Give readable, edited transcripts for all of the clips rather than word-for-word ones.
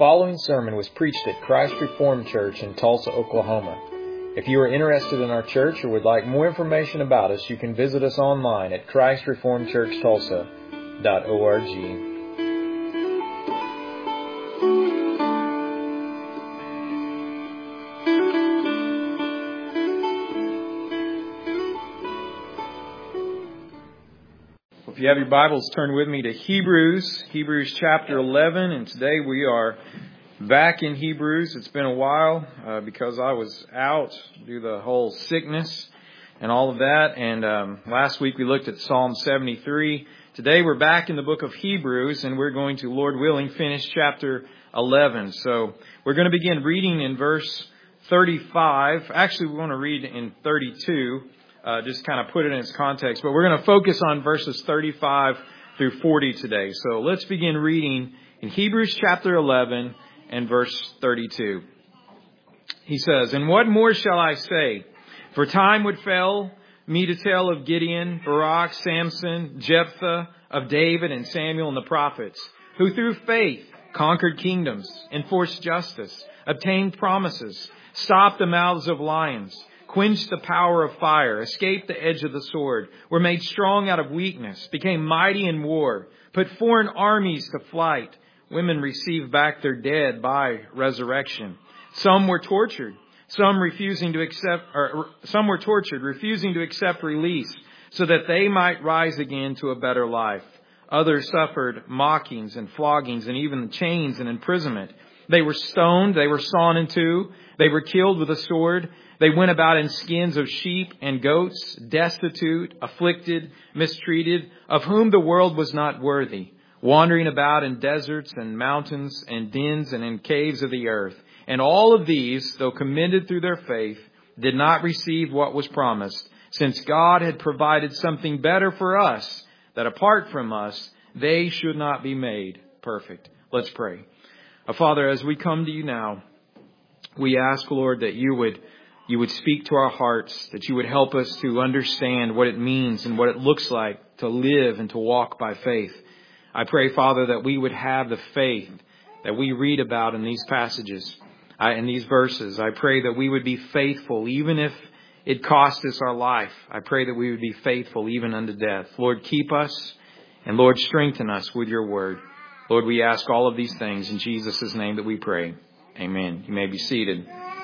following sermon was preached at Christ Reformed Church in Tulsa, Oklahoma. If you are interested in our church or would like more information about us, you can visit us online at christreformedchurchtulsa.org. If you have your Bibles, turn with me to Hebrews chapter 11, and today we are back in Hebrews. It's been a while because I was out due to the whole sickness and all of that, and last week we looked at Psalm 73. Today we're back in the book of Hebrews, and we're going to, Lord willing, finish chapter 11. So we're going to begin reading in verse 35. Actually, we want to read in 32. Just kind of put it in its context. But we're going to focus on verses 35 through 40 today. So let's begin reading in Hebrews chapter 11 and verse 32. He says, "And what more shall I say? For time would fail me to tell of Gideon, Barak, Samson, Jephthah, of David and Samuel and the prophets, who through faith conquered kingdoms, enforced justice, obtained promises, stopped the mouths of lions, quenched the power of fire, escaped the edge of the sword, were made strong out of weakness, became mighty in war, put foreign armies to flight. Women received back their dead by resurrection. Some were tortured, refusing to accept release, so that they might rise again to a better life. Others suffered mockings and floggings and even chains and imprisonment. They were stoned, they were sawn in two, they were killed with a sword. They went about in skins of sheep and goats, destitute, afflicted, mistreated, of whom the world was not worthy, wandering about in deserts and mountains and dens and in caves of the earth. And all of these, though commended through their faith, did not receive what was promised, since God had provided something better for us, that apart from us, they should not be made perfect." Let's pray. Father, as we come to you now, we ask, Lord, that you would speak to our hearts, that you would help us to understand what it means and what it looks like to live and to walk by faith. I pray, Father, that we would have the faith that we read about in these passages, in these verses. I pray that we would be faithful, even if it cost us our life. I pray that we would be faithful even unto death. Lord, keep us, and Lord, strengthen us with your word. Lord, we ask all of these things in Jesus' name that we pray. Amen. You may be seated.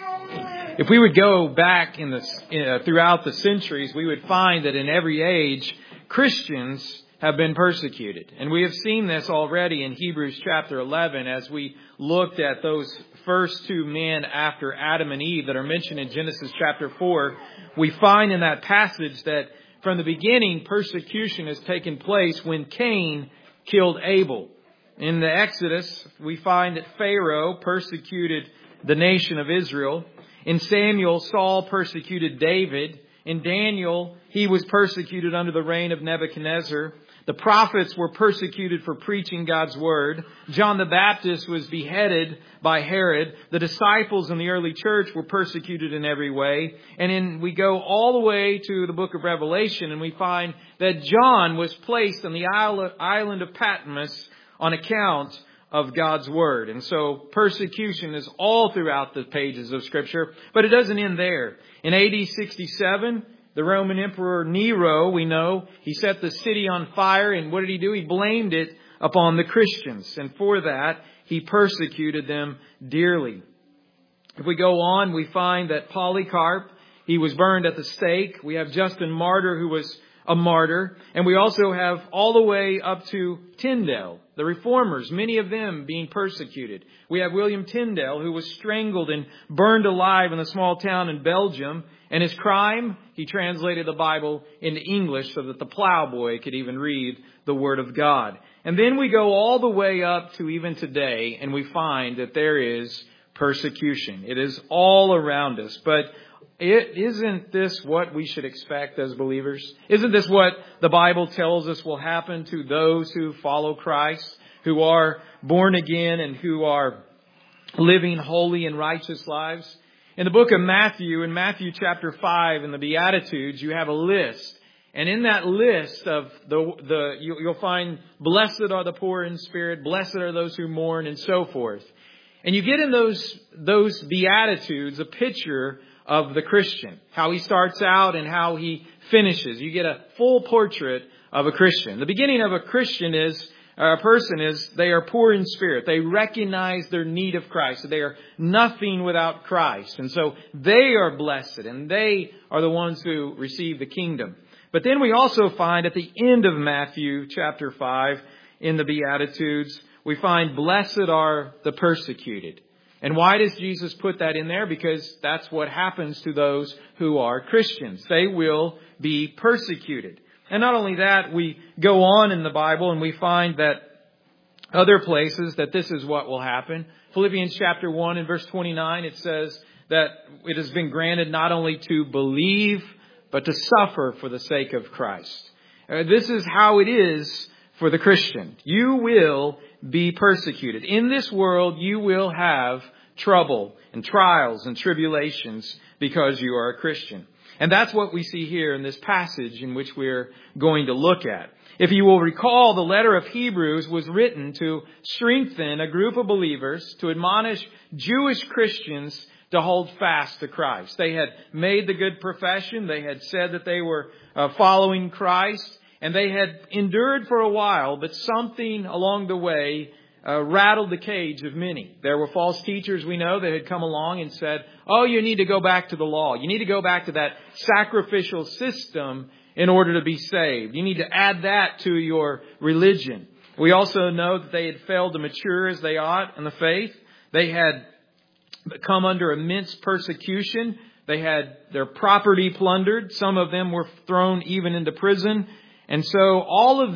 If we would go back throughout the centuries, we would find that in every age, Christians have been persecuted. And we have seen this already in Hebrews chapter 11 as we looked at those first two men after Adam and Eve that are mentioned in Genesis chapter 4. We find in that passage that from the beginning, persecution has taken place when Cain killed Abel. In the Exodus, we find that Pharaoh persecuted the nation of Israel. In Samuel, Saul persecuted David. In Daniel, he was persecuted under the reign of Nebuchadnezzar. The prophets were persecuted for preaching God's word. John the Baptist was beheaded by Herod. The disciples in the early church were persecuted in every way. And we go all the way to the book of Revelation, and we find that John was placed on the island of Patmos on account of God's word. And so persecution is all throughout the pages of Scripture, but it doesn't end there. In AD 67, the Roman Emperor Nero, we know, he set the city on fire, and what did he do? He blamed it upon the Christians, and for that, he persecuted them dearly. If we go on, we find that Polycarp, he was burned at the stake. We have Justin Martyr, who was a martyr. And we also have all the way up to Tyndale, the reformers, many of them being persecuted. We have William Tyndale, who was strangled and burned alive in a small town in Belgium. And his crime, he translated the Bible into English so that the plowboy could even read the Word of God. And then we go all the way up to even today, and we find that there is persecution. It is all around us. But isn't this what we should expect as believers? Isn't this what the Bible tells us will happen to those who follow Christ, who are born again and who are living holy and righteous lives? In the book of Matthew, in Matthew chapter 5, in the Beatitudes, you have a list. And in that list of you'll find, blessed are the poor in spirit, blessed are those who mourn, and so forth. And you get in those Beatitudes a picture of the Christian, how he starts out and how he finishes. You get a full portrait of a Christian. The beginning of a Christian they are poor in spirit. They recognize their need of Christ. They are nothing without Christ. And so they are blessed and they are the ones who receive the kingdom. But then we also find at the end of Matthew chapter 5 in the Beatitudes, we find blessed are the persecuted. And why does Jesus put that in there? Because that's what happens to those who are Christians. They will be persecuted. And not only that, we go on in the Bible and we find that other places that this is what will happen. Philippians chapter 1 and verse 29, it says that it has been granted not only to believe, but to suffer for the sake of Christ. This is how it is for the Christian. You will be persecuted. In this world, you will have trouble and trials and tribulations because you are a Christian. And that's what we see here in this passage in which we're going to look at. If you will recall, the letter of Hebrews was written to strengthen a group of believers, to admonish Jewish Christians to hold fast to Christ. They had made the good profession. They had said that they were following Christ. And they had endured for a while, but something along the way rattled the cage of many. There were false teachers, we know, that had come along and said, oh, you need to go back to the law. You need to go back to that sacrificial system in order to be saved. You need to add that to your religion. We also know that they had failed to mature as they ought in the faith. They had come under immense persecution. They had their property plundered. Some of them were thrown even into prison. And so all of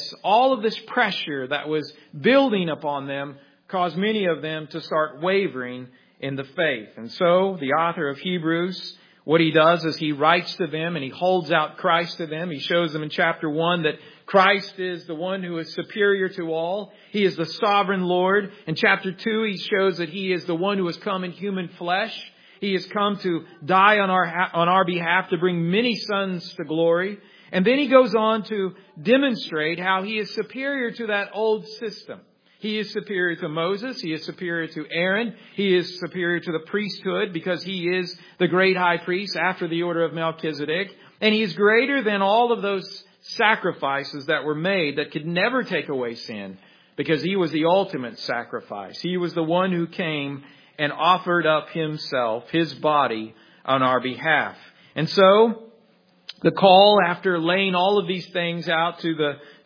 this pressure that was building upon them caused many of them to start wavering in the faith. And so the author of Hebrews, what he does is he writes to them and he holds out Christ to them. He shows them in chapter 1 that Christ is the one who is superior to all. He is the sovereign Lord. In chapter 2, he shows that he is the one who has come in human flesh. He has come to die on our behalf to bring many sons to glory. And then he goes on to demonstrate how he is superior to that old system. He is superior to Moses. He is superior to Aaron. He is superior to the priesthood because he is the great high priest after the order of Melchizedek. And he is greater than all of those sacrifices that were made that could never take away sin because he was the ultimate sacrifice. He was the one who came and offered up himself, his body, on our behalf. And so the call, after laying all of these things out to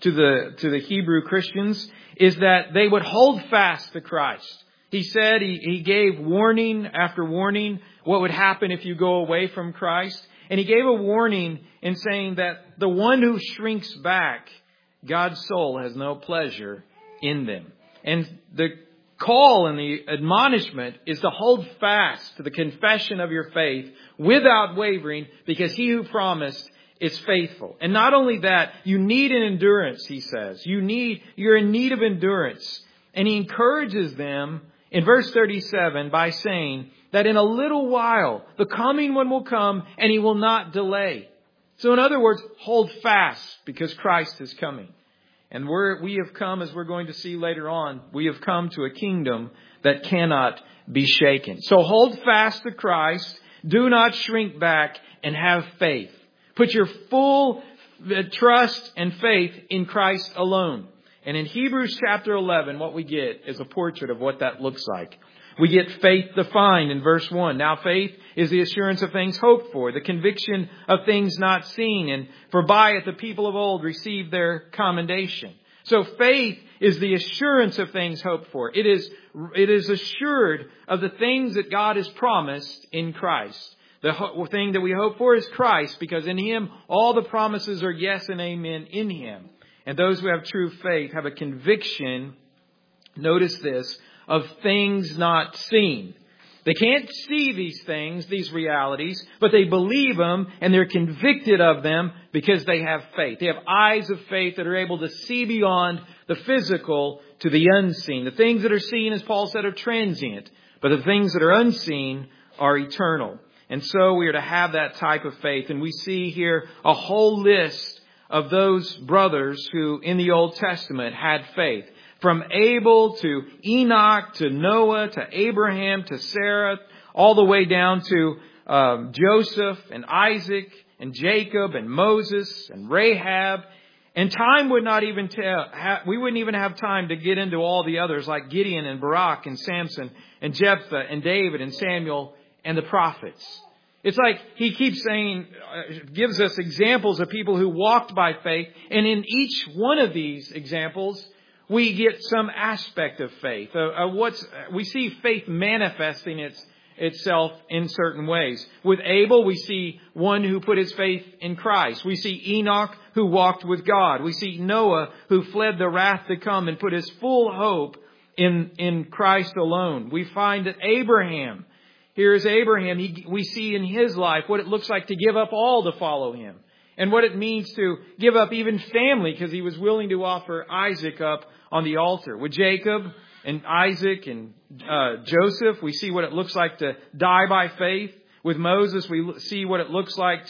the Hebrew Christians, is that they would hold fast to Christ. He said, he gave warning after warning what would happen if you go away from Christ. And he gave a warning in saying that the one who shrinks back, God's soul has no pleasure in them. And the call and the admonishment is to hold fast to the confession of your faith without wavering, because he who promised is faithful. And not only that, you need an endurance, he says. You're in need of endurance. And he encourages them in verse 37 by saying that in a little while, the coming one will come and he will not delay. So in other words, hold fast because Christ is coming. And we have come, as we're going to see later on, we have come to a kingdom that cannot be shaken. So hold fast to Christ. Do not shrink back and have faith. Put your full trust and faith in Christ alone. And in Hebrews chapter 11, what we get is a portrait of what that looks like. We get faith defined in verse 1. Now faith is the assurance of things hoped for, the conviction of things not seen. And for by it the people of old received their commendation. So faith is the assurance of things hoped for. It is assured of the things that God has promised in Christ. The thing that we hope for is Christ, because in Him all the promises are yes and amen in Him. And those who have true faith have a conviction, notice this, of things not seen. They can't see these things, these realities, but they believe them and they're convicted of them because they have faith. They have eyes of faith that are able to see beyond the physical to the unseen. The things that are seen, as Paul said, are transient, but the things that are unseen are eternal. And so we are to have that type of faith. And we see here a whole list of those brothers who in the Old Testament had faith. From Abel to Enoch to Noah to Abraham to Sarah, all the way down to Joseph and Isaac and Jacob and Moses and Rahab. And time would not even we wouldn't even have time to get into all the others like Gideon and Barak and Samson and Jephthah and David and Samuel and the prophets. It's like he keeps saying, gives us examples of people who walked by faith. And in each one of these examples, we get some aspect of faith. We see faith manifesting itself in certain ways. With Abel, we see one who put his faith in Christ. We see Enoch who walked with God. We see Noah who fled the wrath to come and put his full hope in Christ alone. We find that Abraham, here is Abraham, we see in his life what it looks like to give up all to follow him. And what it means to give up even family, because he was willing to offer Isaac up on the altar. With Jacob and Isaac and Joseph, we see what it looks like to die by faith. With Moses, we see what it looks like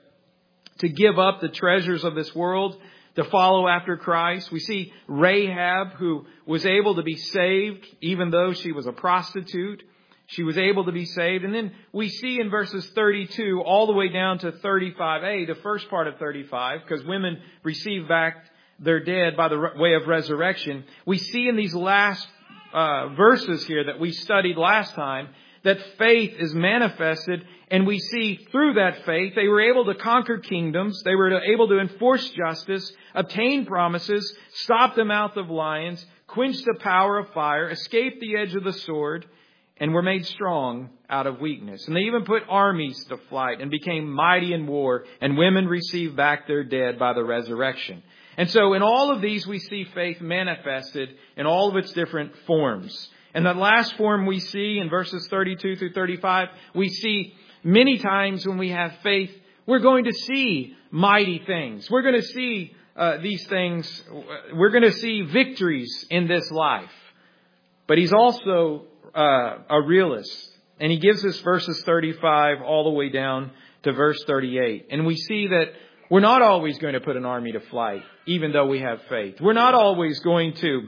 to give up the treasures of this world, to follow after Christ. We see Rahab, who was able to be saved, even though she was a prostitute. She was able to be saved. And then we see in verses 32 all the way down to 35a, the first part of 35, because women receive back their dead by the way of resurrection. We see in these last verses here that we studied last time that faith is manifested, and we see through that faith they were able to conquer kingdoms, they were able to enforce justice, obtain promises, stop the mouth of lions, quench the power of fire, escape the edge of the sword, and were made strong out of weakness. And they even put armies to flight and became mighty in war, and women received back their dead by the resurrection. And so in all of these, we see faith manifested in all of its different forms. And that last form we see in verses 32 through 35, we see many times when we have faith, we're going to see mighty things. We're going to see these things. We're going to see victories in this life. But he's also a realist. And he gives us verses 35 all the way down to verse 38. And we see that we're not always going to put an army to flight, even though we have faith. We're not always going to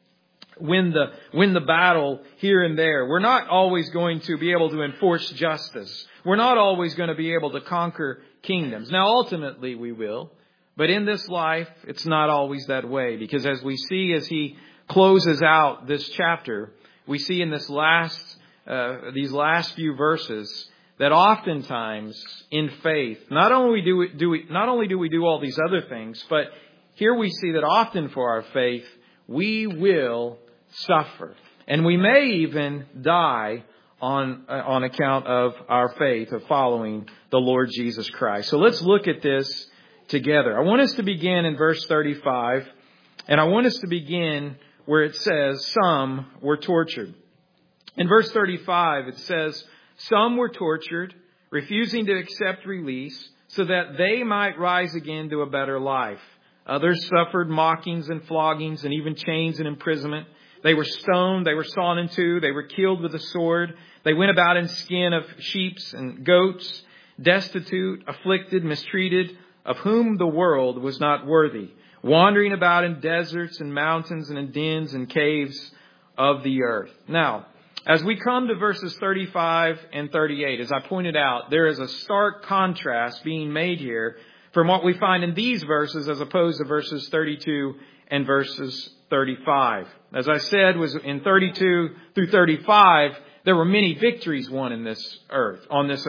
win the battle here and there. We're not always going to be able to enforce justice. We're not always going to be able to conquer kingdoms. Now, ultimately we will. But in this life, it's not always that way. Because as we see as he closes out this chapter, we see in these last few verses that oftentimes in faith, not only do we do all these other things, but here we see that often for our faith, we will suffer. And we may even die on account of our faith of following the Lord Jesus Christ. So let's look at this together. I want us to begin in verse 35, and I want us to begin where it says, some were tortured. In verse 35, it says, some were tortured, refusing to accept release, so that they might rise again to a better life. Others suffered mockings and floggings and even chains and imprisonment. They were stoned, they were sawn in two, they were killed with a sword. They went about in skin of sheep and goats, destitute, afflicted, mistreated, of whom the world was not worthy, wandering about in deserts and mountains and in dens and caves of the earth. Now, as we come to verses 35 and 38, as I pointed out, there is a stark contrast being made here from what we find in these verses as opposed to verses 32 and verses 35. As I said, was in 32 through 35, there were many victories won on this earth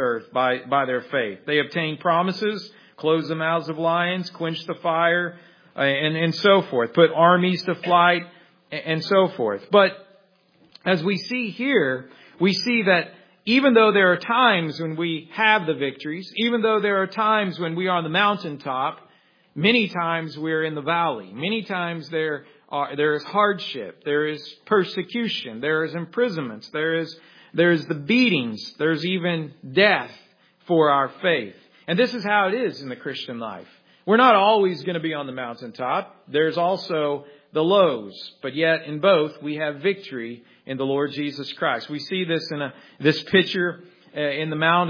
by their faith. They obtained promises, closed the mouths of lions, quenched the fire, and so forth, put armies to flight, and so forth. But as we see here, we see that even though there are times when we have the victories, even though there are times when we are on the mountaintop, many times we're in the valley. Many times there is hardship, there is persecution, there is imprisonments, there is the beatings, there's even death for our faith. And this is how it is in the Christian life. We're not always going to be on the mountaintop. There's also the lows, but yet in both we have victory in the Lord Jesus Christ. We see this in this picture in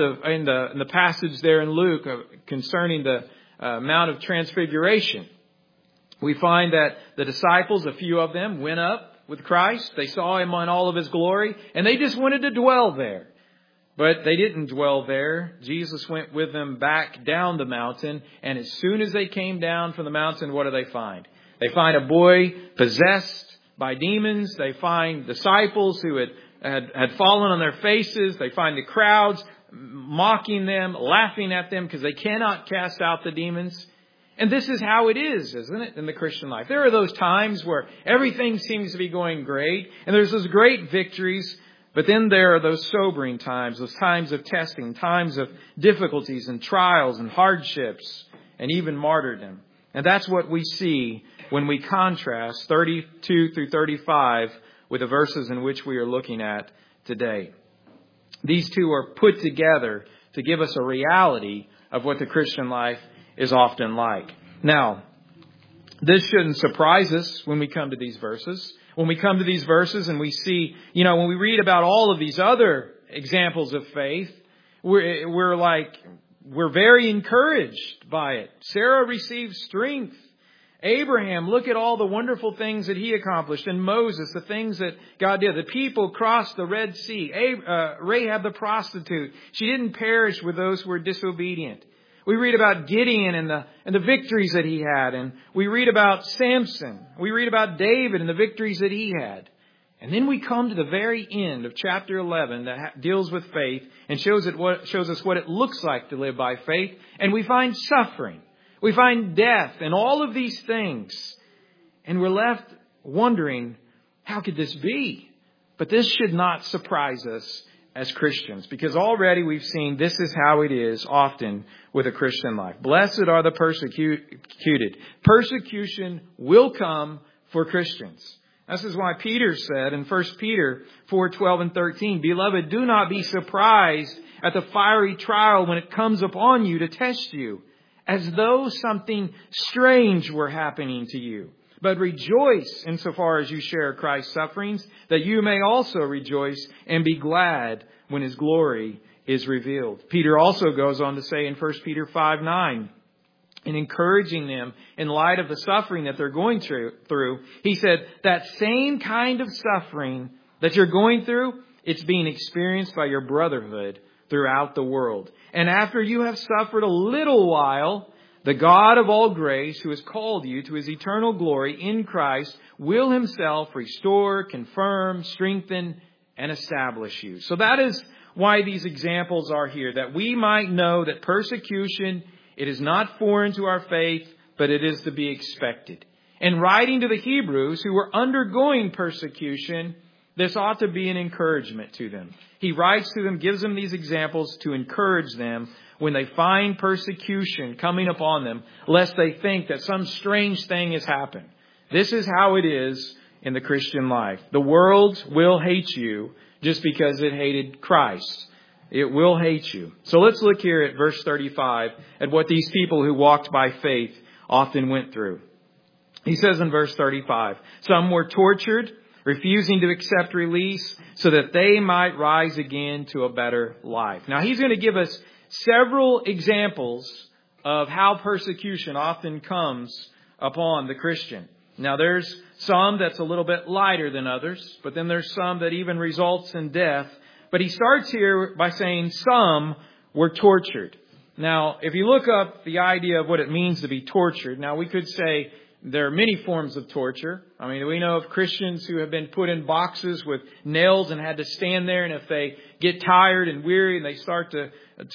the passage there in Luke concerning the Mount of Transfiguration, We find that the disciples, a few of them, went up with Christ. They saw Him in all of His glory, and they just wanted to dwell there. But they didn't dwell there. Jesus went with them back down the mountain, and as soon as they came down from the mountain, what do they find? They find a boy possessed by demons. They find disciples who had fallen on their faces. They find the crowds mocking them, laughing at them because they cannot cast out the demons. And this is how it is, isn't it, in the Christian life? There are those times where everything seems to be going great, and there's those great victories, but then there are those sobering times, those times of testing, times of difficulties and trials and hardships, and even martyrdom. And that's what we see when we contrast 32 through 35 with the verses in which we are looking at today. These two are put together to give us a reality of what the Christian life is often like. Now, this shouldn't surprise us when we come to these verses. When we come to these verses and we see, when we read about all of these other examples of faith, we're very encouraged by it. Sarah received strength. Abraham, look at all the wonderful things that he accomplished. And Moses, the things that God did. The people crossed the Red Sea. Rahab the prostitute, she didn't perish with those who were disobedient. We read about Gideon and the victories that he had. And we read about Samson. We read about David and the victories that he had. And then we come to the very end of chapter 11 that deals with faith and shows us what it looks like to live by faith. And we find suffering. We find death and all of these things. And we're left wondering, how could this be? But this should not surprise us as Christians, because already we've seen this is how it is often with a Christian life. Blessed are the persecuted. Persecution will come for Christians. This is why Peter said in 1 Peter 4:12 and 13, Beloved, do not be surprised at the fiery trial when it comes upon you to test you, as though something strange were happening to you. But rejoice insofar as you share Christ's sufferings, that you may also rejoice and be glad when His glory is revealed. Peter also goes on to say in 1 Peter 5:9, in encouraging them in light of the suffering that they're going through, he said, that same kind of suffering that you're going through, it's being experienced by your brotherhood throughout the world. And after you have suffered a little while, the God of all grace, who has called you to His eternal glory in Christ, will Himself restore, confirm, strengthen, and establish you. So that is why these examples are here, that we might know that persecution, it is not foreign to our faith, but it is to be expected. In writing to the Hebrews who were undergoing persecution, this ought to be an encouragement to them. He writes to them, gives them these examples to encourage them when they find persecution coming upon them, lest they think that some strange thing has happened. This is how it is in the Christian life. The world will hate you just because it hated Christ. It will hate you. So let's look here at verse 35 at what these people who walked by faith often went through. He says in verse 35, some were tortured, refusing to accept release so that they might rise again to a better life. Now he's going to give us several examples of how persecution often comes upon the Christian. Now there's some that's a little bit lighter than others, but then there's some that even results in death. But he starts here by saying some were tortured. Now, if you look up the idea of what it means to be tortured, now we could say there are many forms of torture. I mean, we know of Christians who have been put in boxes with nails and had to stand there. And if they get tired and weary and they start to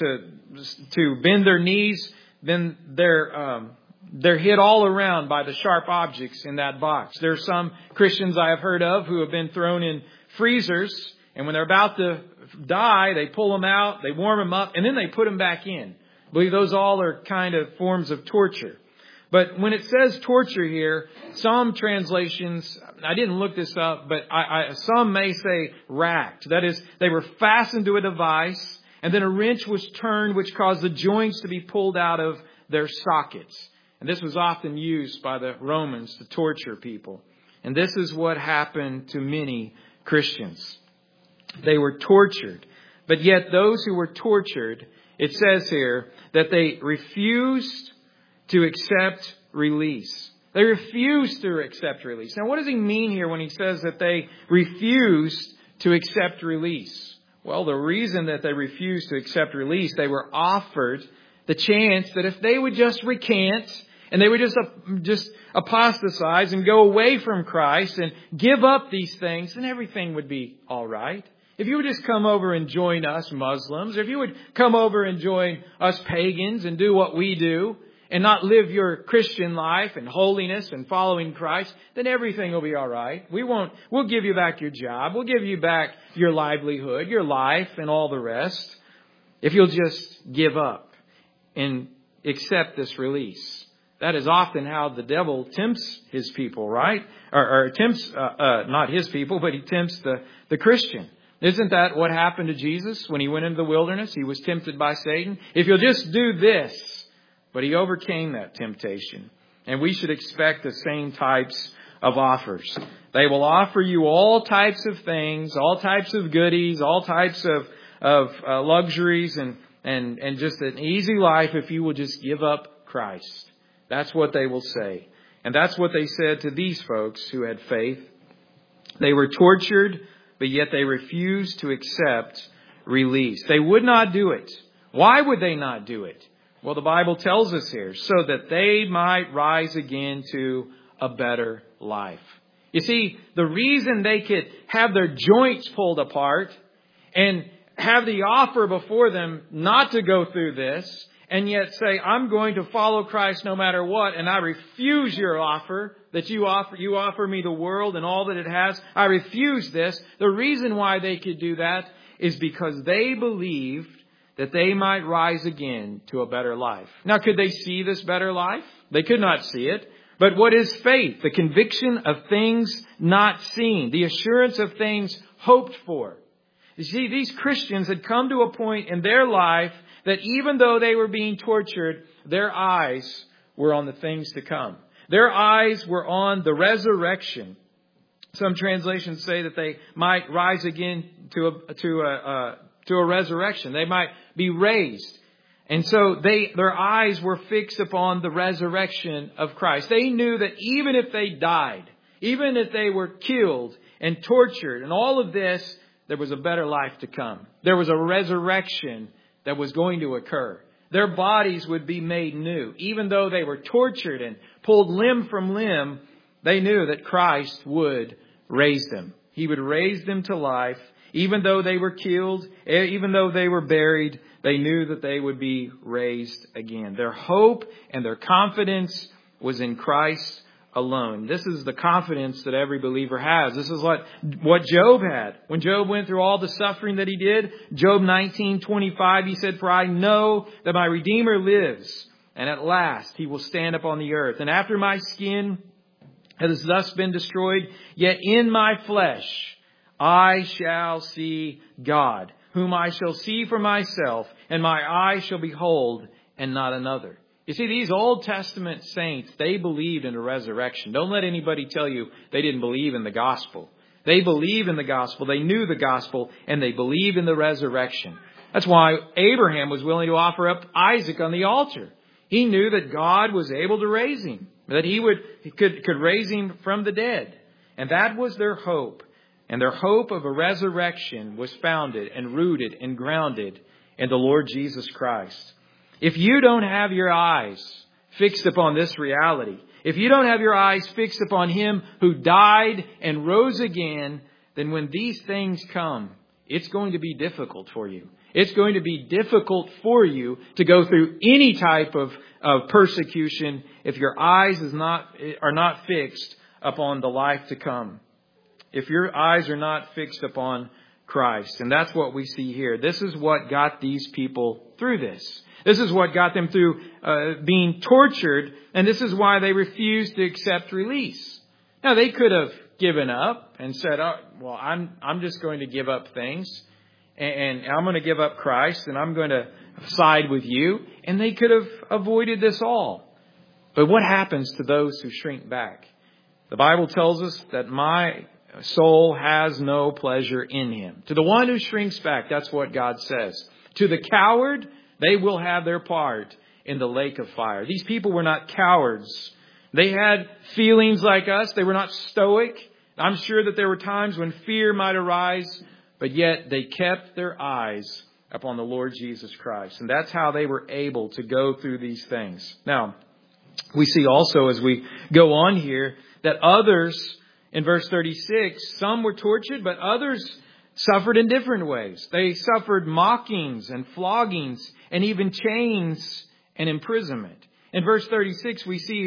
bend their knees, then they're hit all around by the sharp objects in that box. There are some Christians I have heard of who have been thrown in freezers, and when they're about to die, they pull them out, they warm them up, and then they put them back in. I believe those all are kind of forms of torture. But when it says torture here, some translations, I didn't look this up, but some may say racked. That is, they were fastened to a device, and then a wrench was turned, which caused the joints to be pulled out of their sockets. And this was often used by the Romans to torture people. And this is what happened to many Christians. They were tortured. But yet those who were tortured, it says here that they refused to accept release. They refused to accept release. Now, what does he mean here when he says that they refused to accept release? Well, the reason that they refused to accept release, they were offered the chance that if they would just recant and they would just apostatize and go away from Christ and give up these things, then everything would be all right. If you would just come over and join us Muslims, or if you would come over and join us pagans and do what we do and not live your Christian life and holiness and following Christ, then everything will be all right. We'll give you back your job. We'll give you back your livelihood, your life, and all the rest. If you'll just give up and accept this release. That is often how the devil tempts his people, right? Or tempts, not his people, but he tempts the Christian. Isn't that what happened to Jesus when he went into the wilderness? He was tempted by Satan. If you'll just do this, but he overcame that temptation. And we should expect the same types of offers. They will offer you all types of things, all types of goodies, all types of luxuries and just an easy life if you will just give up Christ. That's what they will say. And that's what they said to these folks who had faith. They were tortured, but yet they refused to accept release. They would not do it. Why would they not do it? Well, the Bible tells us here, so that they might rise again to a better life. You see, the reason they could have their joints pulled apart and have the offer before them not to go through this, and yet say, I'm going to follow Christ no matter what, and I refuse your offer that you offer me the world and all that it has. I refuse this. The reason why they could do that is because they believed that they might rise again to a better life. Now, could they see this better life? They could not see it. But what is faith? The conviction of things not seen, the assurance of things hoped for. You see, these Christians had come to a point in their life that even though they were being tortured, their eyes were on the things to come. Their eyes were on the resurrection. Some translations say that they might rise again to a resurrection. They might be raised. And so their eyes were fixed upon the resurrection of Christ. They knew that even if they died, even if they were killed and tortured and all of this, there was a better life to come. There was a resurrection that was going to occur. Their bodies would be made new. Even though they were tortured and pulled limb from limb, they knew that Christ would raise them. He would raise them to life. Even though they were killed, even though they were buried, they knew that they would be raised again. Their hope and their confidence was in Christ alone. This is the confidence that every believer has. This is what Job had. When Job went through all the suffering that he did, Job 19:25, he said, "For I know that my Redeemer lives, and at last he will stand upon the earth. And after my skin has thus been destroyed, yet in my flesh I shall see God, whom I shall see for myself, and my eyes shall behold, and not another." You see, these Old Testament saints, they believed in a resurrection. Don't let anybody tell you they didn't believe in the gospel. They believe in the gospel. They knew the gospel, and they believed in the resurrection. That's why Abraham was willing to offer up Isaac on the altar. He knew that God was able to raise him, that he could raise him from the dead. And that was their hope. And their hope of a resurrection was founded and rooted and grounded in the Lord Jesus Christ. If you don't have your eyes fixed upon this reality, if you don't have your eyes fixed upon Him who died and rose again, then when these things come, it's going to be difficult for you. It's going to be difficult for you to go through any type of persecution if your eyes are not fixed upon the life to come. If your eyes are not fixed upon Christ. And that's what we see here. This is what got these people through this. This is what got them through being tortured. And this is why they refused to accept release. Now, they could have given up and said, "Oh, well, I'm just going to give up things. And I'm going to give up Christ. And I'm going to side with you." And they could have avoided this all. But what happens to those who shrink back? The Bible tells us that my soul has no pleasure in him. To the one who shrinks back, that's what God says. To the coward, they will have their part in the lake of fire. These people were not cowards. They had feelings like us. They were not stoic. I'm sure that there were times when fear might arise, but yet they kept their eyes upon the Lord Jesus Christ. And that's how they were able to go through these things. Now, we see also as we go on here that others, in verse 36, some were tortured, but others suffered in different ways. They suffered mockings and floggings and even chains and imprisonment. In verse 36, we see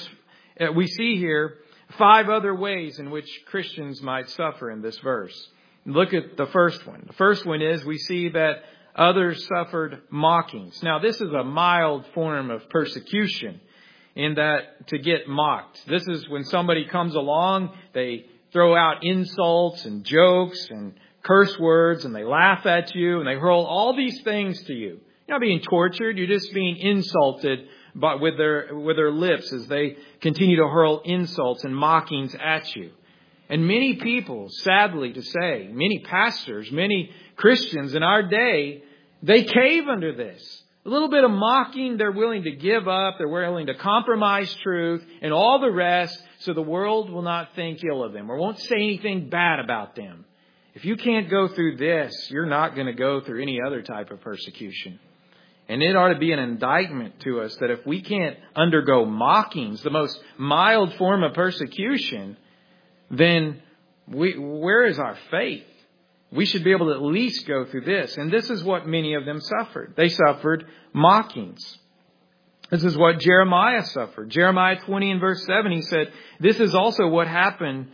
here 5 other ways in which Christians might suffer in this verse. Look at the first one. The first one is we see that others suffered mockings. Now, this is a mild form of persecution in that to get mocked. This is when somebody comes along, they throw out insults and jokes and curse words, and they laugh at you, and they hurl all these things to you. You're not being tortured. You're just being insulted but with their lips as they continue to hurl insults and mockings at you. And many people, sadly to say, many pastors, many Christians in our day, they cave under this. A little bit of mocking, they're willing to give up, they're willing to compromise truth and all the rest so the world will not think ill of them or won't say anything bad about them. If you can't go through this, you're not going to go through any other type of persecution. And it ought to be an indictment to us that if we can't undergo mockings, the most mild form of persecution, then where is our faith? We should be able to at least go through this. And this is what many of them suffered. They suffered mockings. This is what Jeremiah suffered. Jeremiah 20 and verse 7, he said, "This is also what happened,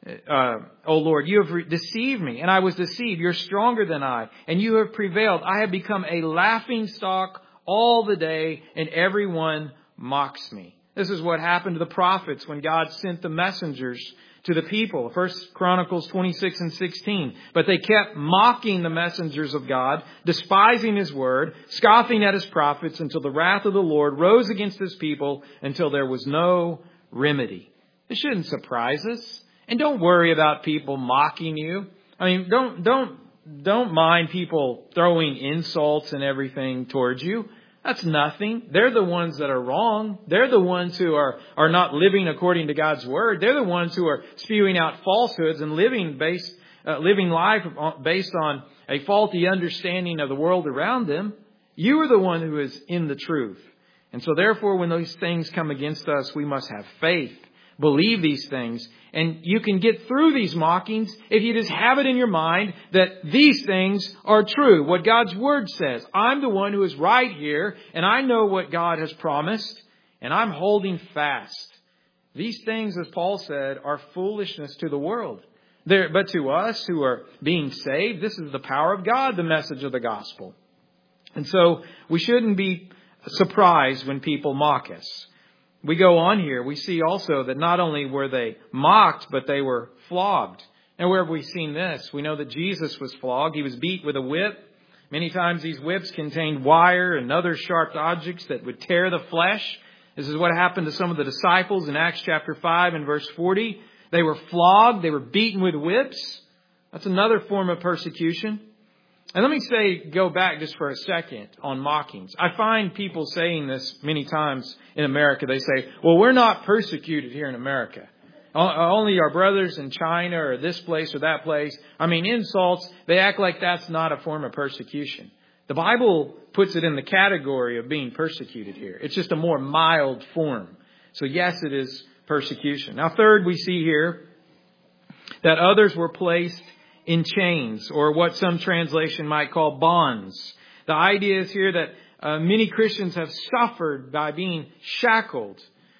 O Lord, you have deceived me, and I was deceived. You're stronger than I, and you have prevailed. I have become a laughing stock all the day, and everyone mocks me." This is what happened to the prophets when God sent the messengers to the people. 1 Chronicles 26 and 16. But they kept mocking the messengers of God, despising His word, scoffing at His prophets, until the wrath of the Lord rose against His people, until there was no remedy. This shouldn't surprise us. And don't worry about people mocking you. I mean, don't mind people throwing insults and everything towards you. That's nothing. They're the ones that are wrong. They're the ones who are not living according to God's word. They're the ones who are spewing out falsehoods and living life based on a faulty understanding of the world around them. You are the one who is in the truth. And so therefore, when those things come against us, we must have faith. Believe these things, and you can get through these mockings if you just have it in your mind that these things are true. What God's word says. I'm the one who is right here, and I know what God has promised, and I'm holding fast. These things, as Paul said, are foolishness to the world. But to us who are being saved, this is the power of God, the message of the gospel. And so we shouldn't be surprised when people mock us. We go on here, we see also that not only were they mocked, but they were flogged. And where have we seen this? We know that Jesus was flogged. He was beat with a whip. Many times these whips contained wire and other sharp objects that would tear the flesh. This is what happened to some of the disciples in Acts chapter 5 and verse 40. They were flogged. They were beaten with whips. That's another form of persecution. And let me go back just for a second on mockings. I find people saying this many times in America. They say, well, we're not persecuted here in America. Only our brothers in China or this place or that place. I mean, insults, they act like that's not a form of persecution. The Bible puts it in the category of being persecuted here. It's just a more mild form. So yes, it is persecution. Now, third, we see here that others were placed in chains, or what some translation might call bonds. The idea is here that many Christians have suffered by being shackled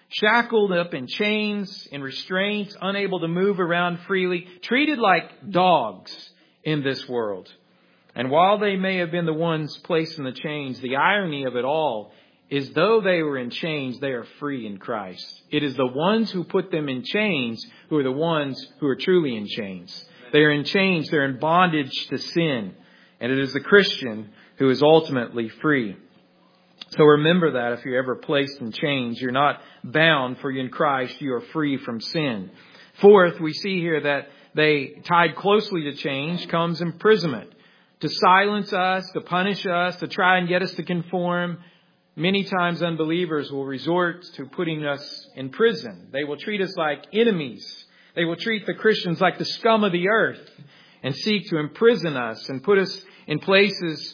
up in chains, in restraints, unable to move around freely, treated like dogs in this world. And while they may have been the ones placed in the chains, the irony of it all is though they were in chains, they are free in Christ. It is the ones who put them in chains who are the ones who are truly in chains. They are in chains. They're in bondage to sin. And it is the Christian who is ultimately free. So remember that if you're ever placed in chains, you're not bound, for in Christ you are free from sin. Fourth, we see here that they tied closely to chains comes imprisonment. To silence us, to punish us, to try and get us to conform. Many times unbelievers will resort to putting us in prison. They will treat us like enemies. They will treat the Christians like the scum of the earth and seek to imprison us and put us in places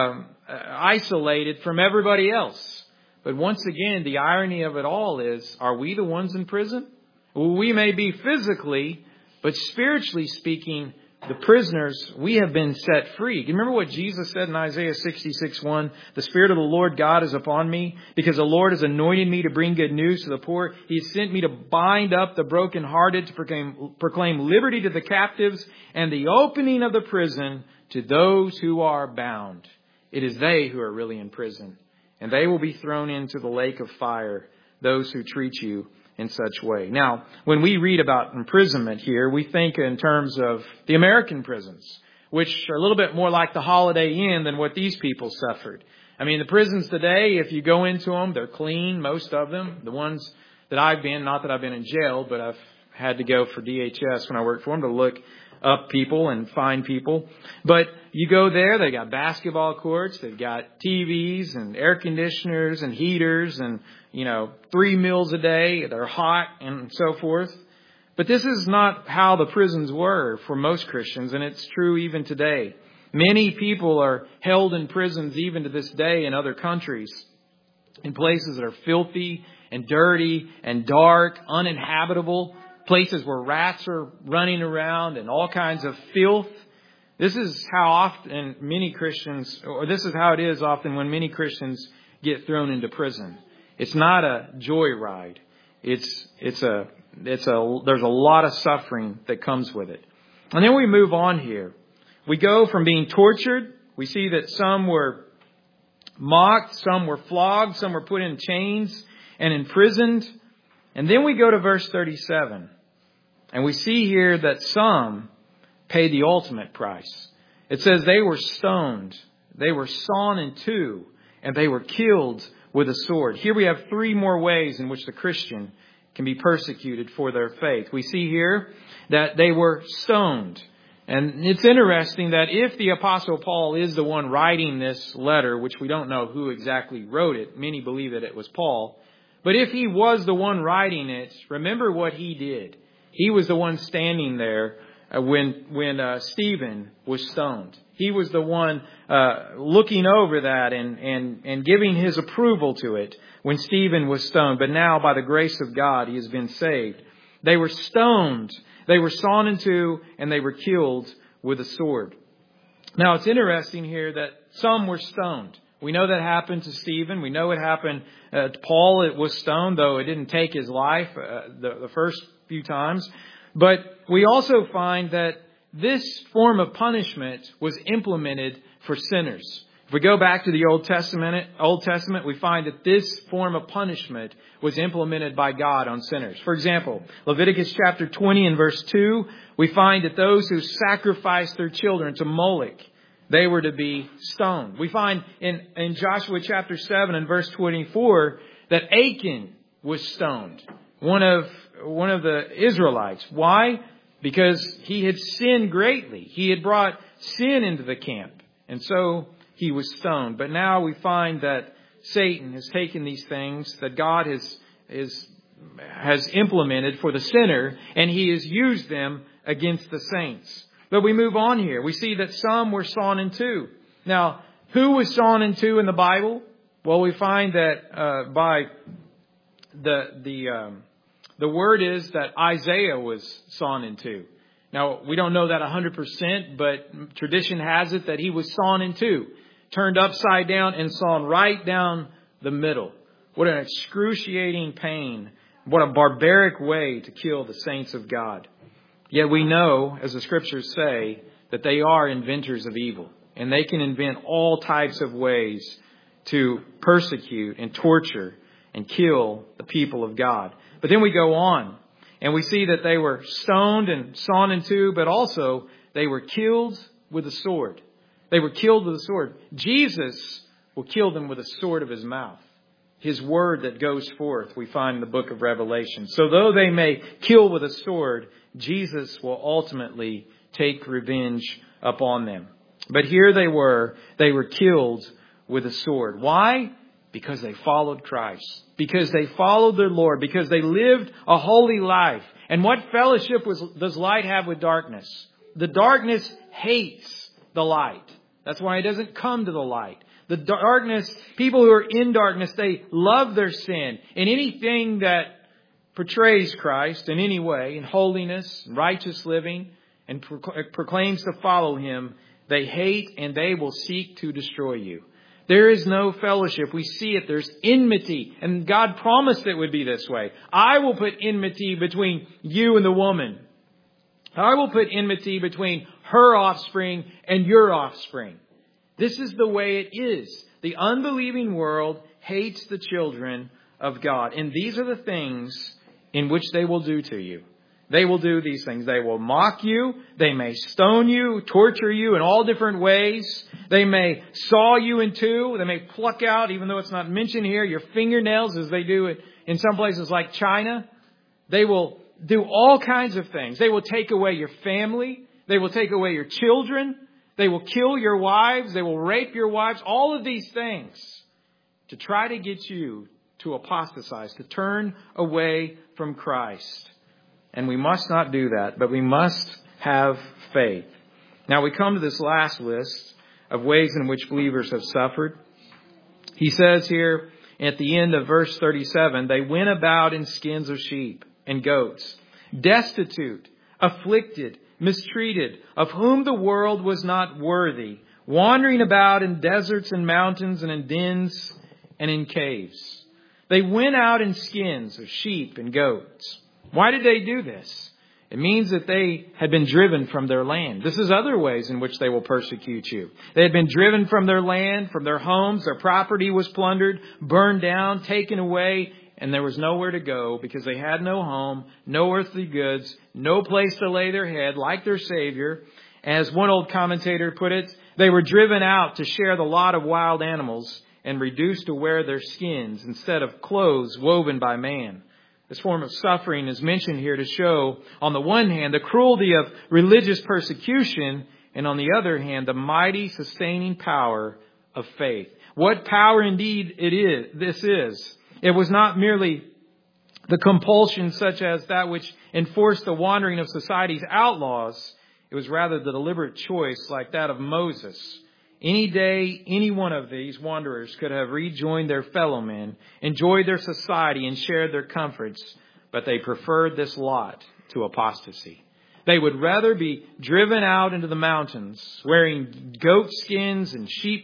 isolated from everybody else. But once again, the irony of it all is, are we the ones in prison? Well, we may be physically, but spiritually speaking, the prisoners, we have been set free. You remember what Jesus said in Isaiah 66:1? The Spirit of the Lord God is upon me, because the Lord has anointed me to bring good news to the poor. He has sent me to bind up the brokenhearted, to proclaim liberty to the captives, and the opening of the prison to those who are bound. It is they who are really in prison, and they will be thrown into the lake of fire, those who treat you in such way. Now, when we read about imprisonment here, we think in terms of the American prisons, which are a little bit more like the Holiday Inn than what these people suffered. I mean, the prisons today, if you go into them, they're clean, most of them. The ones that I've been, not that I've been in jail, but I've had to go for DHS when I worked for them to look up people and find people. But you go there, they got basketball courts, they've got TVs and air conditioners and heaters and, 3 meals a day. They're hot and so forth. But this is not how the prisons were for most Christians, and it's true even today. Many people are held in prisons even to this day in other countries, in places that are filthy and dirty and dark, uninhabitable, places where rats are running around and all kinds of filth. This is how often many Christians, or this is how it is often when many Christians get thrown into prison. It's not a joyride. There's a lot of suffering that comes with it. And then we move on here. We go from being tortured. We see that some were mocked, some were flogged, some were put in chains and imprisoned. And then we go to verse 37. And we see here that some paid the ultimate price. It says they were stoned, they were sawn in two, and they were killed with a sword. Here we have 3 more ways in which the Christian can be persecuted for their faith. We see here that they were stoned. And it's interesting that if the Apostle Paul is the one writing this letter, which we don't know who exactly wrote it, many believe that it was Paul. But if he was the one writing it, remember what he did. He was the one standing there when Stephen was stoned. He was the one looking over that and giving his approval to it when Stephen was stoned. But now, by the grace of God, he has been saved. They were stoned, they were sawn in two, and they were killed with a sword. Now, it's interesting here that some were stoned. We know that happened to Stephen. We know it happened to Paul. It was stoned, though it didn't take his life the first few times. But we also find that this form of punishment was implemented for sinners. If we go back to the Old Testament, we find that this form of punishment was implemented by God on sinners. For example, Leviticus chapter 20 and verse 2, we find that those who sacrificed their children to Moloch, they were to be stoned. We find in Joshua chapter 7 and verse 24 that Achan was stoned, one of the Israelites. Why? Because he had sinned greatly. He had brought sin into the camp. And so he was stoned. But now we find that Satan has taken these things that God has implemented for the sinner, and he has used them against the saints. But we move on here. We see that some were sawn in two. Now, who was sawn in two in the Bible? Well, we find that by the word is that Isaiah was sawn in two. Now, we don't know that 100%, but tradition has it that he was sawn in two, turned upside down and sawn right down the middle. What an excruciating pain. What a barbaric way to kill the saints of God. Yet we know, as the scriptures say, that they are inventors of evil. And they can invent all types of ways to persecute and torture and kill the people of God. But then we go on and we see that they were stoned and sawn in two, but also they were killed with a sword. They were killed with a sword. Jesus will kill them with a sword of his mouth. His word that goes forth, we find in the book of Revelation. So though they may kill with a sword, Jesus will ultimately take revenge upon them. But here they were killed with a sword. Why? Because they followed Christ. Because they followed their Lord. Because they lived a holy life. And what fellowship does light have with darkness? The darkness hates the light. That's why it doesn't come to the light. The darkness, people who are in darkness, they love their sin. And anything that portrays Christ in any way, in holiness, righteous living, and proclaims to follow Him, they hate and they will seek to destroy you. There is no fellowship. We see it. There's enmity. And God promised it would be this way. I will put enmity between you and the woman. I will put enmity between her offspring and your offspring. This is the way it is. The unbelieving world hates the children of God. And these are the things in which they will do to you. They will do these things. They will mock you. They may stone you, torture you in all different ways. They may saw you in two. They may pluck out, even though it's not mentioned here, your fingernails as they do it in some places like China. They will do all kinds of things. They will take away your family. They will take away your children. They will kill your wives. They will rape your wives. All of these things to try to get you to apostatize, to turn away from Christ. And we must not do that, but we must have faith. Now we come to this last list of ways in which believers have suffered. He says here at the end of verse 37, they went about in skins of sheep and goats, destitute, afflicted, mistreated, of whom the world was not worthy, wandering about in deserts and mountains and in dens and in caves. They went out in skins of sheep and goats. Why did they do this? It means that they had been driven from their land. This is other ways in which they will persecute you. They had been driven from their land, from their homes. Their property was plundered, burned down, taken away, and there was nowhere to go because they had no home, no earthly goods, no place to lay their head like their Savior. As one old commentator put it, they were driven out to share the lot of wild animals and reduced to wear their skins instead of clothes woven by man. This form of suffering is mentioned here to show, on the one hand, the cruelty of religious persecution, and on the other hand, the mighty sustaining power of faith. What power indeed this is. It was not merely the compulsion such as that which enforced the wandering of society's outlaws. It was rather the deliberate choice like that of Moses. Any day, any one of these wanderers could have rejoined their fellow men, enjoyed their society, and shared their comforts, but they preferred this lot to apostasy. They would rather be driven out into the mountains, wearing goat skins and sheep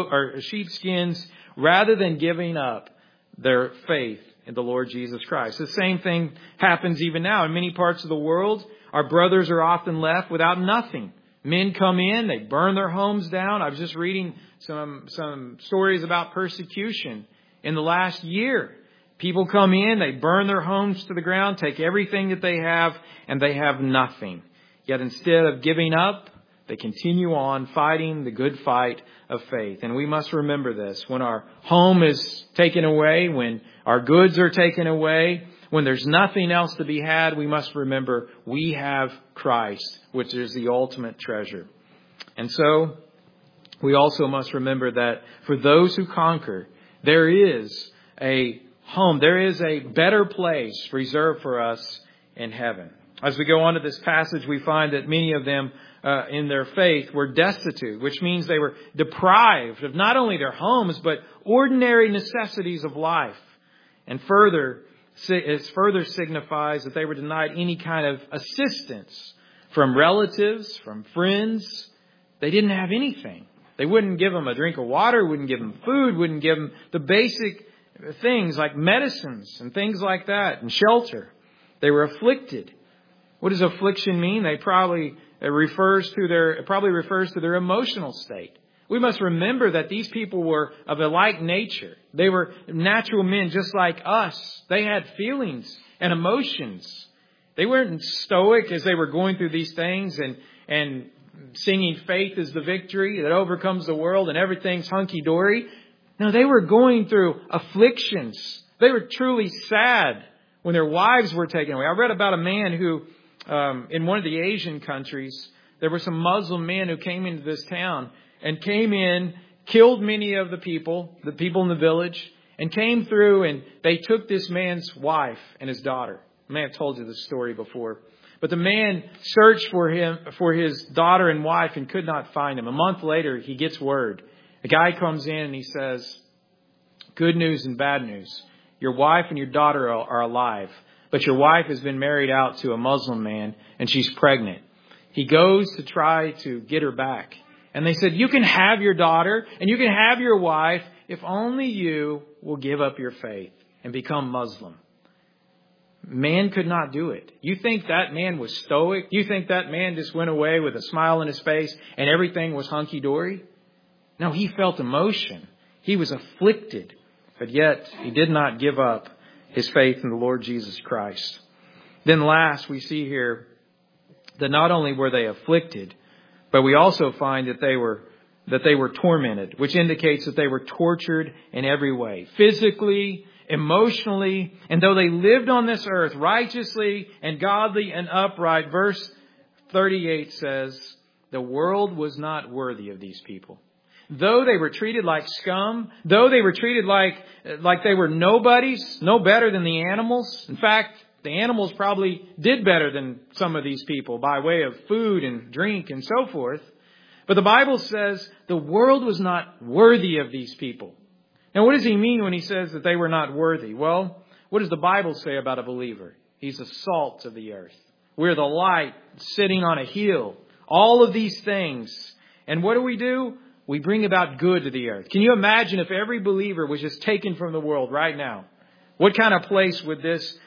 skins, rather than giving up their faith in the Lord Jesus Christ. The same thing happens even now in many parts of the world. Our brothers are often left without nothing. Men come in, they burn their homes down. I was just reading some stories about persecution in the last year. People come in, they burn their homes to the ground, take everything that they have, and they have nothing. Yet instead of giving up, they continue on fighting the good fight of faith. And we must remember this. When our home is taken away, when our goods are taken away, when there's nothing else to be had, we must remember we have Christ, which is the ultimate treasure. And so we also must remember that for those who conquer, there is a home. There is a better place reserved for us in heaven. As we go on to this passage, we find that many of them in their faith were destitute, which means they were deprived of not only their homes, but ordinary necessities of life. And it further signifies that they were denied any kind of assistance from relatives, from friends. They didn't have anything. They wouldn't give them a drink of water, wouldn't give them food, wouldn't give them the basic things like medicines and things like that, and shelter. They were afflicted. What does affliction mean? It probably refers to their emotional state. We must remember that these people were of a like nature. They were natural men just like us. They had feelings and emotions. They weren't stoic as they were going through these things and singing faith is the victory that overcomes the world and everything's hunky-dory. No, they were going through afflictions. They were truly sad when their wives were taken away. I read about a man who, in one of the Asian countries, there were some Muslim men who came into this town and came in killed many of the people in the village, and came through and they took this man's wife and his daughter. I may have told you this story before. But the man searched for his daughter and wife and could not find him. A month later, he gets word. A guy comes in and he says, good news and bad news. Your wife and your daughter are alive, but your wife has been married out to a Muslim man and she's pregnant. He goes to try to get her back. And they said, you can have your daughter and you can have your wife if only you will give up your faith and become Muslim. Man could not do it. You think that man was stoic? You think that man just went away with a smile on his face and everything was hunky-dory? No, he felt emotion. He was afflicted, but yet he did not give up his faith in the Lord Jesus Christ. Then last, we see here that not only were they afflicted, but we also find that they were tormented, which indicates that they were tortured in every way, physically, emotionally, and though they lived on this earth righteously and godly and upright, verse 38 says, the world was not worthy of these people. Though they were treated like scum, though they were treated like they were nobodies, no better than the animals. In fact, the animals probably did better than some of these people by way of food and drink and so forth. But the Bible says the world was not worthy of these people. Now, what does he mean when he says that they were not worthy? Well, what does the Bible say about a believer? He's the salt of the earth. We're the light sitting on a hill. All of these things. And what do? We bring about good to the earth. Can you imagine if every believer was just taken from the world right now? What kind of place would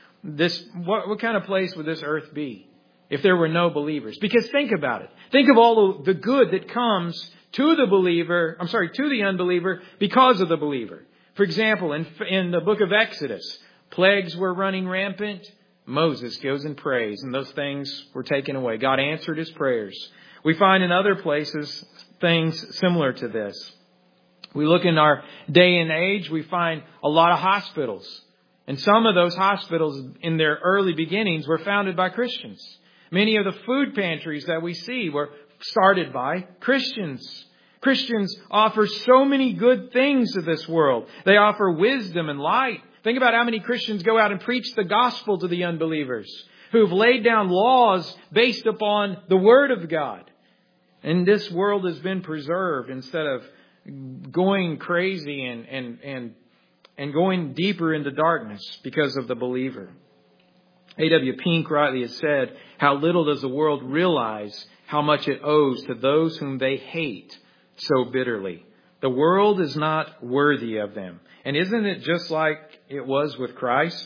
what kind of place would this earth be if there were no believers? Because think about it. Think of all the good that comes to the unbeliever because of the believer. For example, in the book of Exodus, plagues were running rampant. Moses goes and prays, and those things were taken away. God answered his prayers. We find in other places things similar to this. We look in our day and age, we find a lot of hospitals. And some of those hospitals in their early beginnings were founded by Christians. Many of the food pantries that we see were started by Christians. Christians offer so many good things to this world. They offer wisdom and light. Think about how many Christians go out and preach the gospel to the unbelievers who've laid down laws based upon the Word of God. And this world has been preserved instead of going crazy and going deeper into darkness because of the believer. A.W. Pink rightly has said, how little does the world realize how much it owes to those whom they hate so bitterly. The world is not worthy of them. And isn't it just like it was with Christ?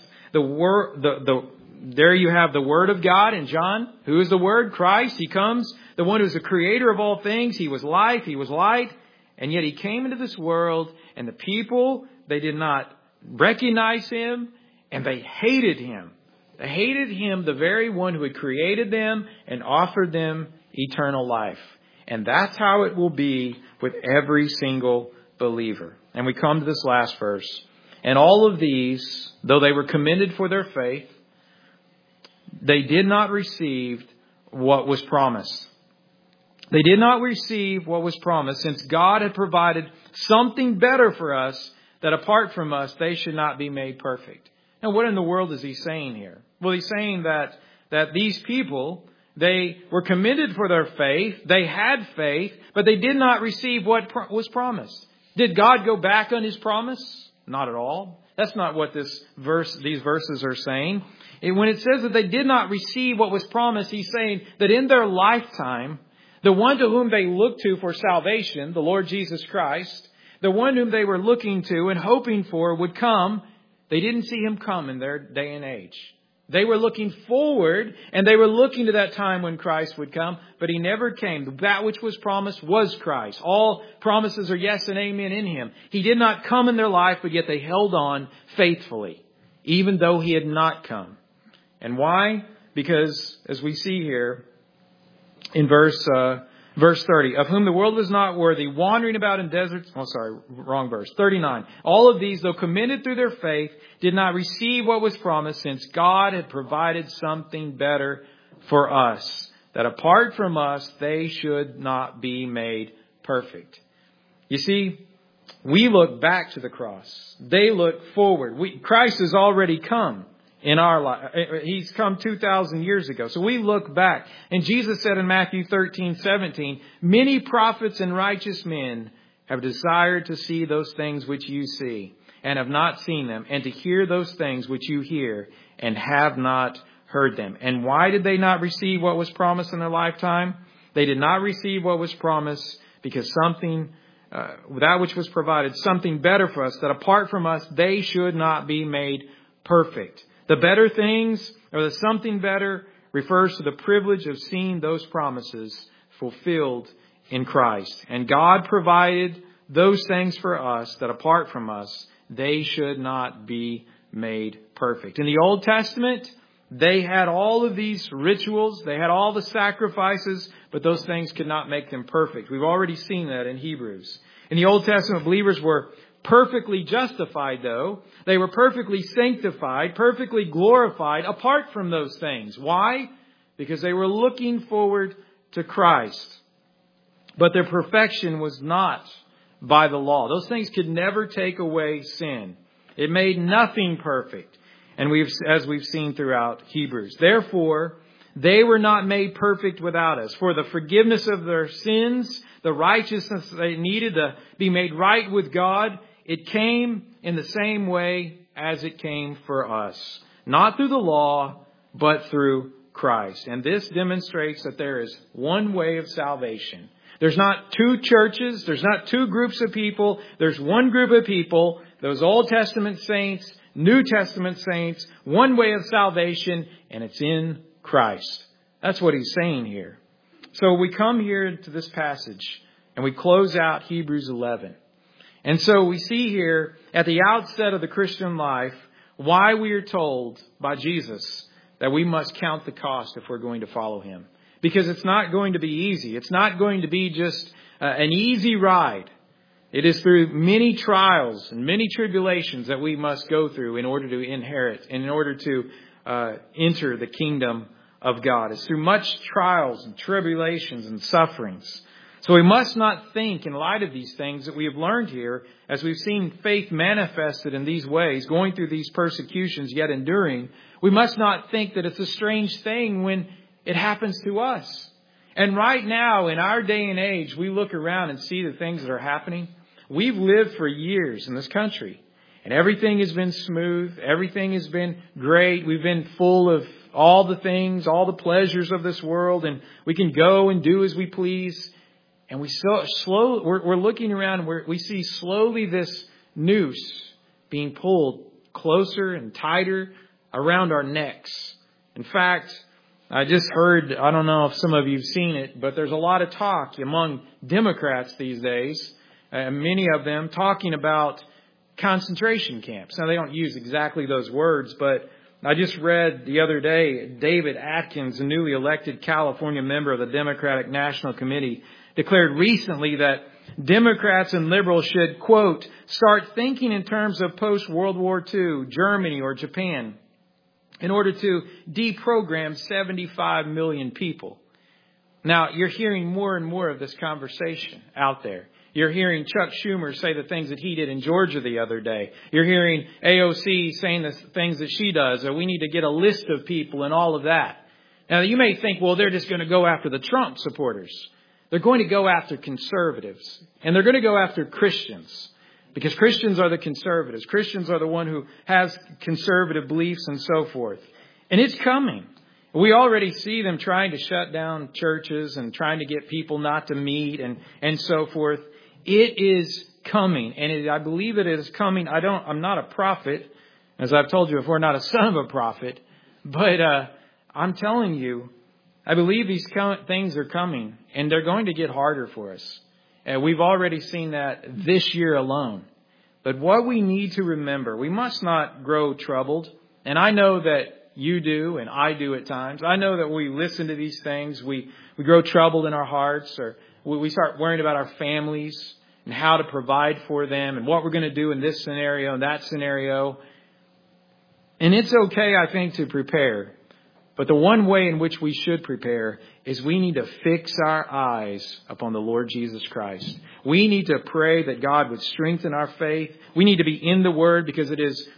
There you have the Word of God in John. Who is the Word? Christ. He comes, the one who's the creator of all things. He was life. He was light. And yet he came into this world, and the people, they did not recognize him, and they hated him. They hated him, the very one who had created them and offered them eternal life. And that's how it will be with every single believer. And we come to this last verse. And all of these, though they were commended for their faith, they did not receive what was promised. They did not receive what was promised, since God had provided something better for us, that apart from us, they should not be made perfect. Now, what in the world is he saying here? Well, he's saying that these people, they were commended for their faith. They had faith, but they did not receive what was promised. Did God go back on his promise? Not at all. That's not what these verses are saying. When it says that they did not receive what was promised, he's saying that in their lifetime, the one to whom they looked to for salvation, the Lord Jesus Christ, the one whom they were looking to and hoping for would come, they didn't see him come in their day and age. They were looking forward, and they were looking to that time when Christ would come, but he never came. That which was promised was Christ. All promises are yes and amen in him. He did not come in their life, but yet they held on faithfully, even though he had not come. And why? Because, as we see here in verse 30, of whom the world was not worthy, wandering about in deserts. Oh, sorry, wrong verse. 39. All of these, though commended through their faith, did not receive what was promised, since God had provided something better for us, that apart from us, they should not be made perfect. You see, we look back to the cross. They look forward. Christ has already come in our life. He's come 2,000 years ago. So we look back. And Jesus said in Matthew 13:17, many prophets and righteous men have desired to see those things which you see and have not seen them, and to hear those things which you hear and have not heard them. And why did they not receive what was promised in their lifetime? They did not receive what was promised because that which was provided, something better for us, that apart from us, they should not be made perfect. The better things, or the something better, refers to the privilege of seeing those promises fulfilled in Christ. And God provided those things for us that apart from us, they should not be made perfect. In the Old Testament, they had all of these rituals, they had all the sacrifices, but those things could not make them perfect. We've already seen that in Hebrews. In the Old Testament, believers were perfectly justified, though. They were perfectly sanctified, perfectly glorified apart from those things. Why? Because they were looking forward to Christ. But their perfection was not by the law. Those things could never take away sin. It made nothing perfect. And as we've seen throughout Hebrews. Therefore, they were not made perfect without us. For the forgiveness of their sins, the righteousness they needed to be made right with God, it came in the same way as it came for us. Not through the law, but through Christ. And this demonstrates that there is one way of salvation. There's not two churches. There's not two groups of people. There's one group of people, those Old Testament saints, New Testament saints, one way of salvation, and it's in Christ. That's what he's saying here. So we come here to this passage and we close out Hebrews 11. And so we see here at the outset of the Christian life why we are told by Jesus that we must count the cost if we're going to follow him. Because it's not going to be easy. It's not going to be just an easy ride. It is through many trials and many tribulations that we must go through in order to inherit, and in order to enter the kingdom of God. It's through much trials and tribulations and sufferings. So we must not think, in light of these things that we have learned here, as we've seen faith manifested in these ways, going through these persecutions yet enduring, we must not think that it's a strange thing when it happens to us. And right now, in our day and age, we look around and see the things that are happening. We've lived for years in this country, and everything has been smooth. Everything has been great. We've been full of all the things, all the pleasures of this world, and we can go and do as we please. And we're looking around and we see slowly this noose being pulled closer and tighter around our necks. In fact, I just heard, I don't know if some of you have seen it, but there's a lot of talk among Democrats these days, many of them talking about concentration camps. Now, they don't use exactly those words, but I just read the other day, David Atkins, a newly elected California member of the Democratic National Committee, declared recently that Democrats and liberals should, quote, start thinking in terms of post-World War II, Germany or Japan, in order to deprogram 75 million people. Now, you're hearing more and more of this conversation out there. You're hearing Chuck Schumer say the things that he did in Georgia the other day. You're hearing AOC saying the things that she does, or we need to get a list of people and all of that. Now, you may think, well, they're just going to go after the Trump supporters. They're going to go after conservatives, and they're going to go after Christians, because Christians are the conservatives. Christians are the one who has conservative beliefs and so forth. And it's coming. We already see them trying to shut down churches and trying to get people not to meet and so forth. It is coming, and I believe it is coming. I'm not a prophet, as I've told you before, not a son of a prophet, but I'm telling you, I believe these things are coming, and they're going to get harder for us. And we've already seen that this year alone. But what we need to remember, we must not grow troubled. And I know that you do, and I do at times. I know that we listen to these things. We grow troubled in our hearts, or we start worrying about our families and how to provide for them and what we're going to do in this scenario and that scenario. And it's okay, I think, to prepare. But the one way in which we should prepare is we need to fix our eyes upon the Lord Jesus Christ. We need to pray that God would strengthen our faith. We need to be in the Word, because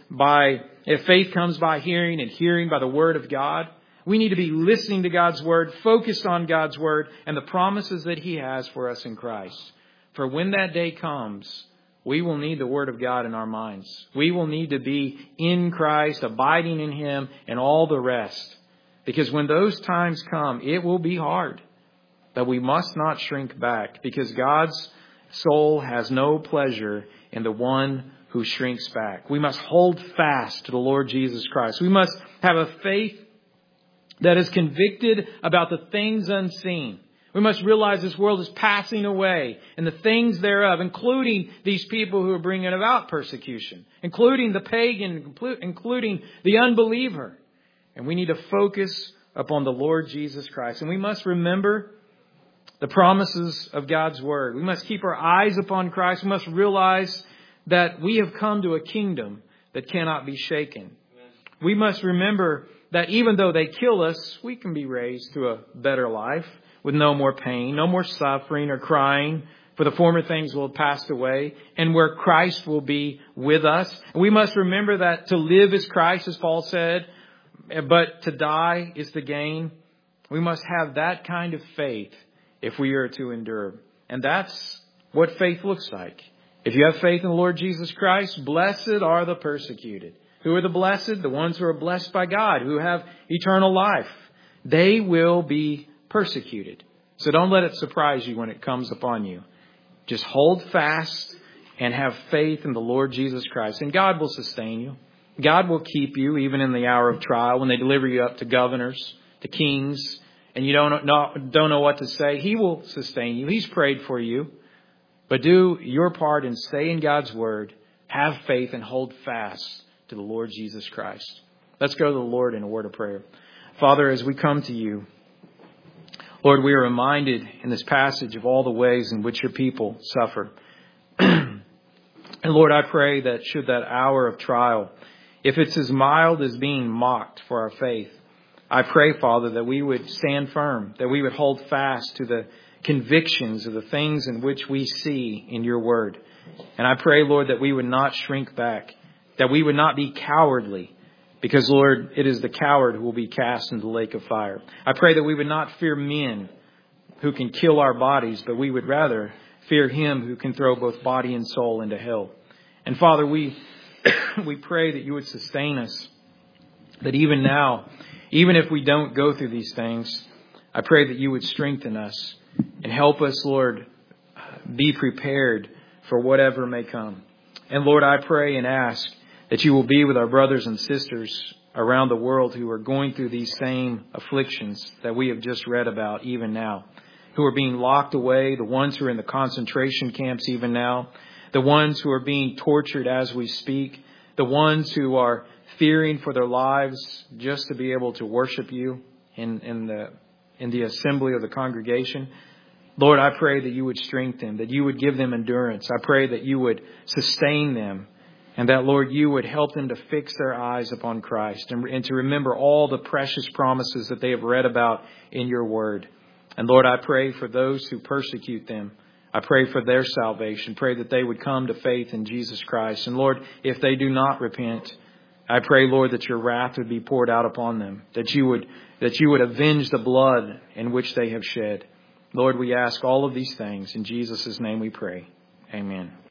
if faith comes by hearing and hearing by the Word of God. We need to be listening to God's Word, focused on God's Word and the promises that He has for us in Christ. For when that day comes, we will need the Word of God in our minds. We will need to be in Christ, abiding in Him, and all the rest. Because when those times come, it will be hard. But we must not shrink back, because God's soul has no pleasure in the one who shrinks back. We must hold fast to the Lord Jesus Christ. We must have a faith that is convicted about the things unseen. We must realize this world is passing away, and the things thereof, including these people who are bringing about persecution, including the pagan, including the unbeliever. And we need to focus upon the Lord Jesus Christ. And we must remember the promises of God's Word. We must keep our eyes upon Christ. We must realize that we have come to a kingdom that cannot be shaken. We must remember that even though they kill us, we can be raised to a better life with no more pain, no more suffering or crying, for the former things will have passed away, and where Christ will be with us. We must remember that to live is Christ, as Paul said, but to die is the gain. We must have that kind of faith if we are to endure. And that's what faith looks like. If you have faith in the Lord Jesus Christ, blessed are the persecuted. Who are the blessed? The ones who are blessed by God, who have eternal life. They will be persecuted. So don't let it surprise you when it comes upon you. Just hold fast and have faith in the Lord Jesus Christ, and God will sustain you. God will keep you even in the hour of trial, when they deliver you up to governors, to kings, and you don't know what to say. He will sustain you. He's prayed for you. But do your part and stay in God's Word. Have faith and hold fast to the Lord Jesus Christ. Let's go to the Lord in a word of prayer. Father, as we come to you, Lord, we are reminded in this passage of all the ways in which your people suffer. And Lord, I pray that should that hour of trial, if it's as mild as being mocked for our faith, I pray, Father, that we would stand firm, that we would hold fast to the convictions of the things in which we see in your word. And I pray, Lord, that we would not shrink back, that we would not be cowardly, because, Lord, it is the coward who will be cast into the lake of fire. I pray that we would not fear men who can kill our bodies, but we would rather fear Him who can throw both body and soul into hell. And Father, we pray that you would sustain us, that even now, even if we don't go through these things, I pray that you would strengthen us and help us, Lord, be prepared for whatever may come. And Lord, I pray and ask that you will be with our brothers and sisters around the world who are going through these same afflictions that we have just read about even now, who are being locked away, the ones who are in the concentration camps even now, the ones who are being tortured as we speak, the ones who are fearing for their lives just to be able to worship you in the assembly of the congregation. Lord, I pray that you would strengthen, that you would give them endurance. I pray that you would sustain them, and that, Lord, you would help them to fix their eyes upon Christ and to remember all the precious promises that they have read about in your word. And Lord, I pray for those who persecute them. I pray for their salvation. Pray that they would come to faith in Jesus Christ. And Lord, if they do not repent, I pray, Lord, that your wrath would be poured out upon them, that you would avenge the blood in which they have shed. Lord, we ask all of these things. In Jesus' name we pray. Amen.